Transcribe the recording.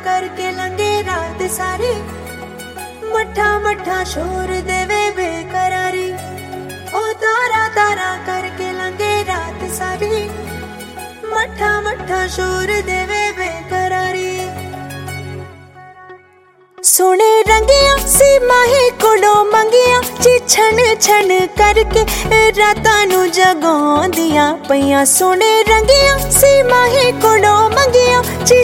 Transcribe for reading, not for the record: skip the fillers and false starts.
करके लंघे रात सारी, मठा मठा शोर देवे बेकरारी। ओ तारा तारा करके लंघे रात सारी, मठा मठा शोर देवे बेकरारी। सोने रंगिया सी माही कोलों मंगिया, ची छन छन करके रातां नू जगाउंदियां पईयां। सोने रंगिया सी माही कोलों मंगिया, ची